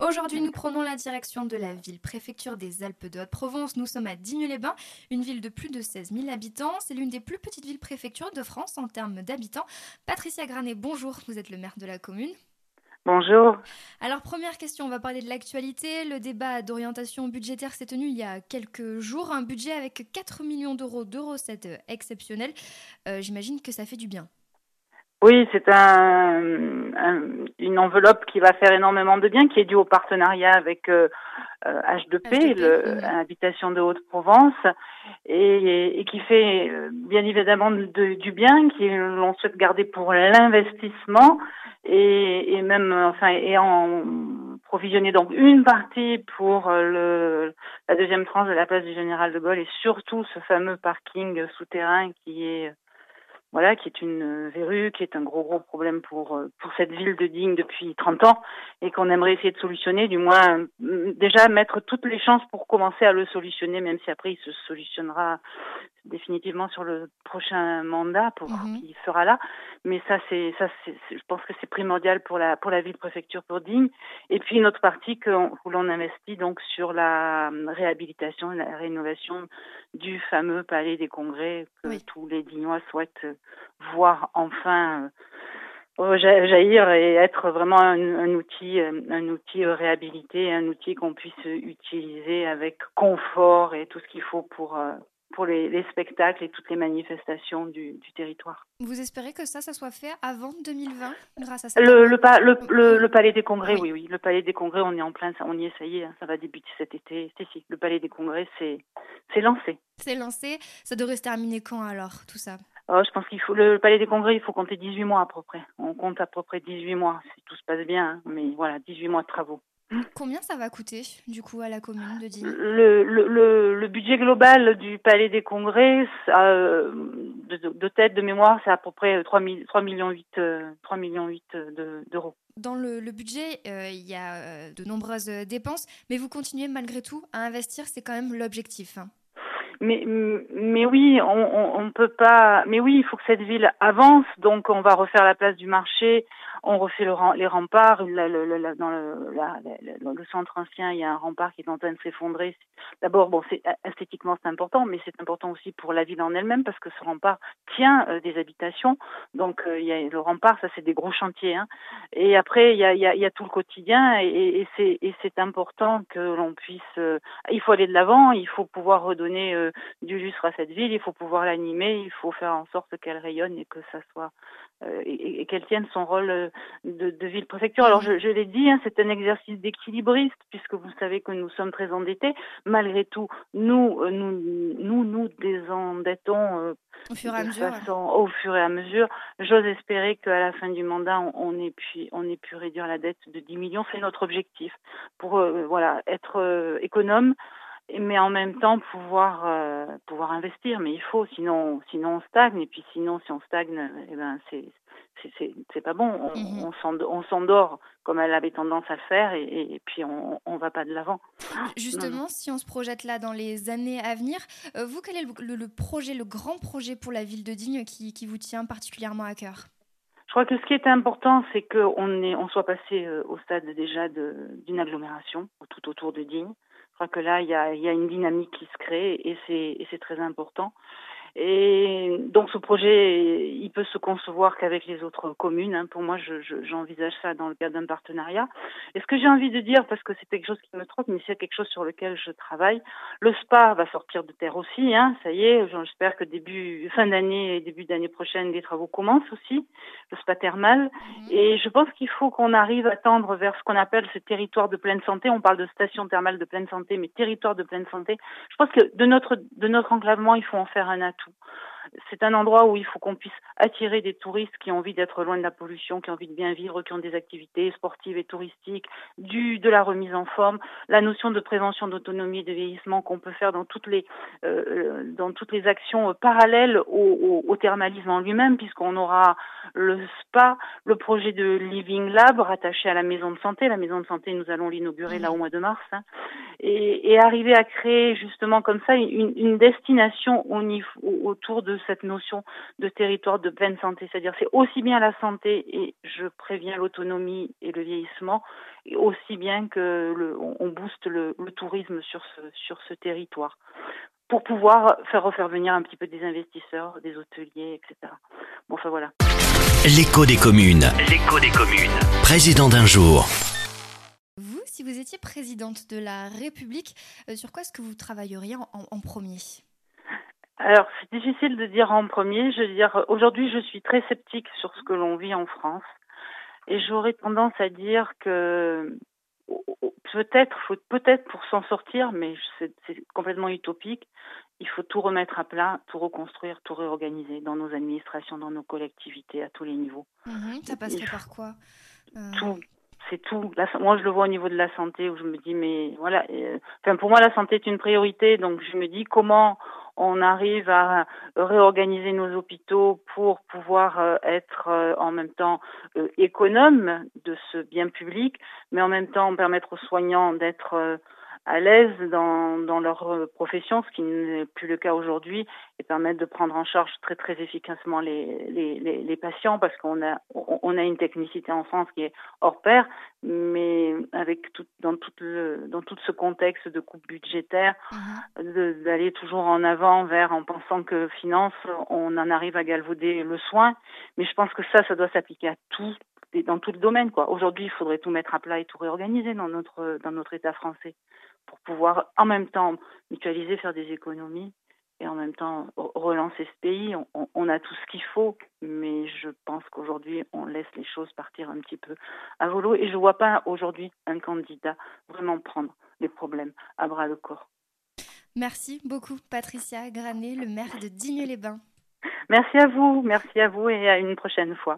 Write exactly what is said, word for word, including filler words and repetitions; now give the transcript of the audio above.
Aujourd'hui, nous prenons la direction de la ville-préfecture des Alpes de Haute-Provence. Nous sommes à Digne-les-Bains, une ville de plus de seize mille habitants. C'est l'une des plus petites villes-préfectures de France en termes d'habitants. Patricia Granet, bonjour, vous êtes le maire de la commune. Bonjour. Alors, première question, on va parler de l'actualité. Le débat d'orientation budgétaire s'est tenu il y a quelques jours. Un budget avec quatre millions d'euros de recettes exceptionnelles. Euh, j'imagine que ça fait du bien. Oui, c'est un, un, une enveloppe qui va faire énormément de bien, qui est due au partenariat avec euh, H deux P, H deux P. le, Mhm. Habitation de Haute-Provence, et, et qui fait euh, bien évidemment de, du bien, qui l'on souhaite garder pour l'investissement et, et même, enfin, et en provisionner donc une partie pour le, la deuxième tranche de la place du Général de Gaulle et surtout ce fameux parking souterrain qui est Voilà, qui est une verrue, qui est un gros gros problème pour pour cette ville de Digne depuis trente ans et qu'on aimerait essayer de solutionner, du moins déjà mettre toutes les chances pour commencer à le solutionner, même si après il se solutionnera définitivement sur le prochain mandat pour Mhm. qui sera là. Mais ça c'est ça c'est je pense que c'est primordial pour la pour la ville préfecture pour Digne. Et puis une autre partie que où l'on investit donc sur la réhabilitation et la rénovation du fameux palais des congrès que Oui. tous les Dignois souhaitent voir enfin euh, jaillir et être vraiment un, un outil, un outil réhabilité, un outil qu'on puisse utiliser avec confort et tout ce qu'il faut pour pour les, les spectacles et toutes les manifestations du, du territoire. Vous espérez que ça, ça soit fait avant deux mille vingt, grâce à cet Le, impôt? le, le, le, Oui. le Palais des Congrès, Oui. oui, oui. Le Palais des Congrès, on est en plein, on y est, ça y est, ça va débuter cet été. Si, si, le Palais des Congrès, c'est, c'est lancé. C'est lancé. Ça devrait se terminer quand alors, tout ça? Oh, je pense qu'il faut le Palais des Congrès, il faut compter dix-huit mois à peu près. On compte à peu près dix-huit mois, si tout se passe bien, hein, mais voilà, dix-huit mois de travaux. Combien ça va coûter, du coup, à la commune de Digne? Le, le, le, le budget global du Palais des Congrès, ça, euh, de, de tête de mémoire, c'est à peu près trois millions huit d'euros. Dans le, le budget, euh, il y a euh, de nombreuses euh, dépenses, mais vous continuez malgré tout à investir, c'est quand même l'objectif, hein. Mais, mais oui, on, on, on peut pas. Mais oui, il faut que cette ville avance. Donc, on va refaire la place du marché. On refait le, les remparts. La, le, le, dans le, la, le, le centre ancien, il y a un rempart qui est en train de s'effondrer. D'abord, bon, c'est esthétiquement c'est important, mais c'est important aussi pour la ville en elle-même parce que ce rempart tient euh, des habitations. Donc, euh, il y a le rempart, ça c'est des gros chantiers. Hein. Et après, il y a, il y a, il y a tout le quotidien et, et c'est et c'est important que l'on puisse. Euh, il faut aller de l'avant. Il faut pouvoir redonner euh, du lustre à cette ville, il faut pouvoir l'animer, il faut faire en sorte qu'elle rayonne et que ça soit euh, et, et qu'elle tienne son rôle de, de ville-préfecture. Alors je, Mhm. je l'ai dit, hein, c'est un exercice d'équilibriste puisque vous savez que nous sommes très endettés. Malgré tout, nous euh, nous nous nous désendettons euh, Au fur et à de mesure, ouais. façon au fur et à mesure. J'ose espérer qu'à la fin du mandat, on, on ait pu on ait pu réduire la dette de dix millions. C'est notre objectif pour euh, voilà être euh, économe mais en même temps pouvoir euh, pouvoir investir, mais il faut, sinon sinon on stagne, et puis sinon si on stagne, eh ben c'est c'est c'est, c'est pas bon, Mhm. on, on s'endort comme elle avait tendance à le faire et, et, et puis on on va pas de l'avant. Non non. Justement, si on se projette là dans les années à venir, euh, vous, quel est le, le, le projet, le grand projet pour la ville de Digne qui, qui vous tient particulièrement à cœur? Je crois que ce qui est important, c'est qu'on est, on soit passé euh, au stade déjà de, d'une agglomération tout autour de Digne. Je crois que là, il y a, il y a une dynamique qui se crée et c'est, et c'est très important. Et donc ce projet, il peut se concevoir qu'avec les autres communes. Hein. Pour moi, je, je, j'envisage ça dans le cadre d'un partenariat. Et ce que j'ai envie de dire, parce que c'est quelque chose qui me trotte, mais c'est quelque chose sur lequel je travaille, le spa va sortir de terre aussi. Hein. Ça y est, j'espère que début, fin d'année et début d'année prochaine, les travaux commencent aussi, le spa thermal. Mhm. Et je pense qu'il faut qu'on arrive à tendre vers ce qu'on appelle ce territoire de pleine santé. On parle de station thermale de pleine santé, mais territoire de pleine santé. Je pense que de notre, de notre enclavement, il faut en faire un atout. C'est un endroit où il faut qu'on puisse attirer des touristes qui ont envie d'être loin de la pollution, qui ont envie de bien vivre, qui ont des activités sportives et touristiques, du de la remise en forme, la notion de prévention d'autonomie et de vieillissement qu'on peut faire dans toutes les euh, dans toutes les actions euh, parallèles au, au, au thermalisme en lui-même, puisqu'on aura le spa, le projet de Living Lab rattaché à la maison de santé. La maison de santé, nous allons l'inaugurer là Mhm. au mois de mars. Hein. Et, et arriver à créer justement comme ça une, une destination au niveau, autour de cette notion de territoire de pleine santé. C'est-à-dire c'est aussi bien la santé et je préviens l'autonomie et le vieillissement, et aussi bien que le, on, on booste le, le tourisme sur ce, sur ce territoire, pour pouvoir faire refaire venir un petit peu des investisseurs, des hôteliers, et cetera. Bon, enfin voilà. L'écho des communes. L'écho des communes. Président d'un jour. Vous, si vous étiez présidente de la République, euh, sur quoi est-ce que vous travailleriez en, en premier ? Alors, c'est difficile de dire en premier. Je veux dire, aujourd'hui, je suis très sceptique sur ce que l'on vit en France. Et j'aurais tendance à dire que peut-être, faut, peut-être pour s'en sortir, mais c'est, c'est complètement utopique, il faut tout remettre à plat, tout reconstruire, tout réorganiser dans nos administrations, dans nos collectivités, à tous les niveaux. Mmh, ça passerait par quoi euh... Tout. C'est tout. La, moi, je le vois au niveau de la santé où je me dis, mais voilà. Euh, enfin, pour moi, la santé est une priorité. Donc, je me dis comment on arrive à réorganiser nos hôpitaux pour pouvoir euh, être euh, en même temps euh, économe de ce bien public, mais en même temps permettre aux soignants d'être euh, à l'aise dans, dans leur profession, ce qui n'est plus le cas aujourd'hui, et permettre de prendre en charge très très efficacement les, les, les, les patients, parce qu'on a on a une technicité en France qui est hors pair, mais avec tout, dans tout le dans tout ce contexte de coupe budgétaire, mmh. de, d'aller toujours en avant vers, en pensant que finance, on en arrive à galvauder le soin, mais je pense que ça, ça doit s'appliquer à tout, dans tout le domaine, quoi. Aujourd'hui, il faudrait tout mettre à plat et tout réorganiser dans notre dans notre État français, pour pouvoir en même temps mutualiser, faire des économies et en même temps relancer ce pays. On, on a tout ce qu'il faut, mais je pense qu'aujourd'hui, on laisse les choses partir un petit peu à volo, et je ne vois pas aujourd'hui un candidat vraiment prendre les problèmes à bras le corps. Merci beaucoup, Patricia Granet, le maire de Digne-les-Bains. Merci à vous, merci à vous et à une prochaine fois.